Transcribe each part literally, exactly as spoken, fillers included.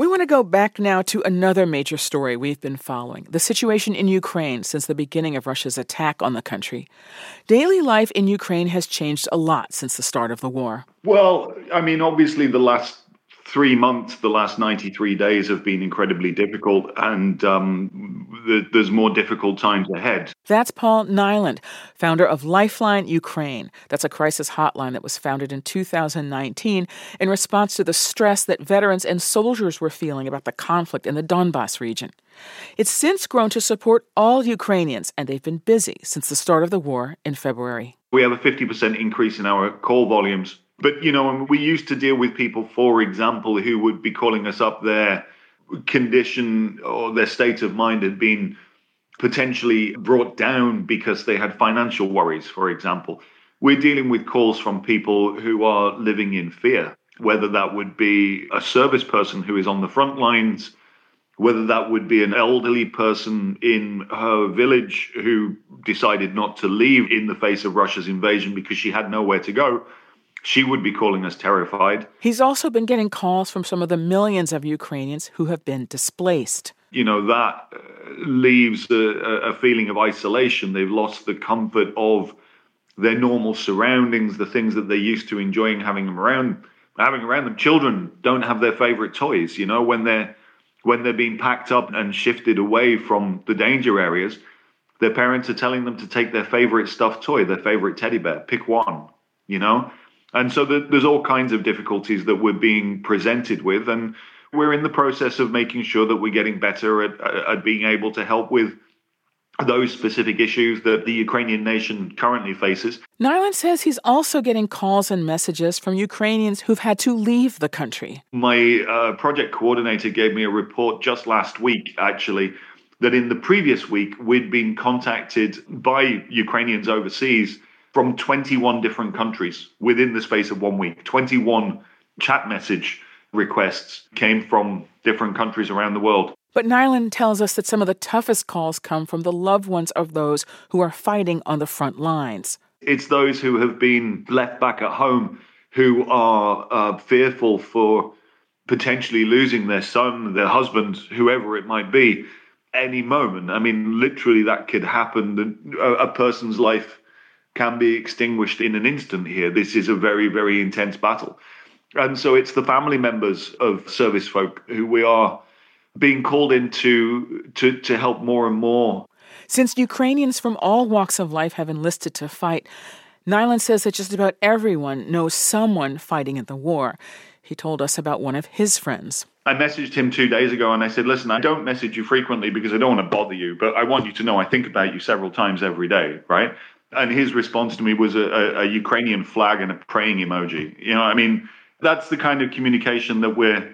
We want to go back now to another major story we've been following, the situation in Ukraine since the beginning of Russia's attack on the country. Daily life in Ukraine has changed a lot since the start of the war. Well, I mean, obviously the last three months, the last ninety-three days have been incredibly difficult, and um, th- there's more difficult times ahead. That's Paul Nyland, founder of Lifeline Ukraine. That's a crisis hotline that was founded in two thousand nineteen in response to the stress that veterans and soldiers were feeling about the conflict in the Donbas region. It's since grown to support all Ukrainians, and they've been busy since the start of the war in February. We have a fifty percent increase in our call volumes. But, you know, we used to deal with people, for example, who would be calling us up. Their condition or their state of mind had been potentially brought down because they had financial worries, for example. We're dealing with calls from people who are living in fear, whether that would be a service person who is on the front lines, whether that would be an elderly person in her village who decided not to leave in the face of Russia's invasion because she had nowhere to go. She would be calling us terrified. He's also been getting calls from some of the millions of Ukrainians who have been displaced. You know, that uh, leaves a, a feeling of isolation. They've lost the comfort of their normal surroundings, the things that they're used to enjoying having them around, having around them. Children don't have their favorite toys. You know, when they're when they're being packed up and shifted away from the danger areas, their parents are telling them to take their favorite stuffed toy, their favorite teddy bear, pick one, you know? And so there's all kinds of difficulties that we're being presented with, and we're in the process of making sure that we're getting better at, at being able to help with those specific issues that the Ukrainian nation currently faces. Nyland says he's also getting calls and messages from Ukrainians who've had to leave the country. My uh, project coordinator gave me a report just last week, actually, that in the previous week we'd been contacted by Ukrainians overseas from twenty-one different countries within the space of one week. twenty-one chat message requests came from different countries around the world. But Nyland tells us that some of the toughest calls come from the loved ones of those who are fighting on the front lines. It's those who have been left back at home who are uh, fearful for potentially losing their son, their husband, whoever it might be, any moment. I mean, literally that could happen. A, a person's life can be extinguished in an instant here. This is a very, very intense battle. And so it's the family members of service folk who we are being called in to, to, to help more and more. Since Ukrainians from all walks of life have enlisted to fight, Nyland says that just about everyone knows someone fighting in the war. He told us about one of his friends. I messaged him two days ago and I said, listen, I don't message you frequently because I don't want to bother you, but I want you to know I think about you several times every day, right? And his response to me was a, a, a Ukrainian flag and a praying emoji. You know, I mean, that's the kind of communication that we're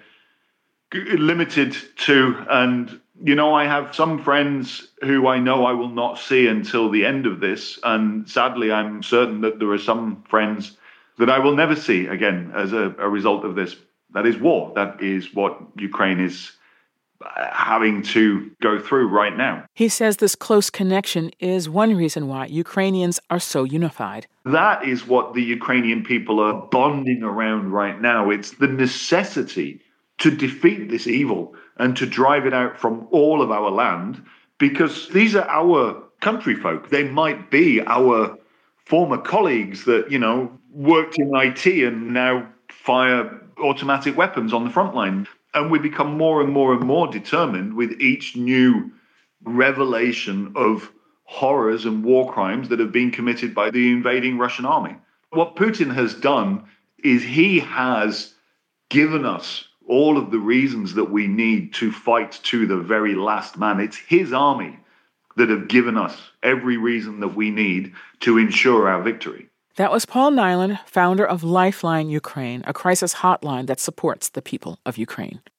limited to. And, you know, I have some friends who I know I will not see until the end of this. And sadly, I'm certain that there are some friends that I will never see again as a, a result of this. That is war. That is what Ukraine is having to go through right now. He says this close connection is one reason why Ukrainians are so unified. That is what the Ukrainian people are bonding around right now. It's the necessity to defeat this evil and to drive it out from all of our land, because these are our country folk. They might be our former colleagues that, you know, worked in I T and now fire automatic weapons on the front line. And we become more and more and more determined with each new revelation of horrors and war crimes that have been committed by the invading Russian army. What Putin has done is he has given us all of the reasons that we need to fight to the very last man. It's his army that have given us every reason that we need to ensure our victory. That was Paul Nyland, founder of Lifeline Ukraine, a crisis hotline that supports the people of Ukraine.